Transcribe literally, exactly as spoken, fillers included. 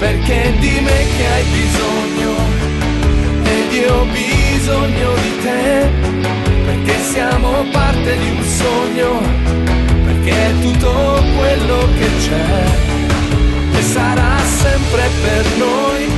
perché di me che hai bisogno ed io ho bisogno di te, perché siamo parte di un sogno, perché è tutto quello che c'è e sarà sempre per noi.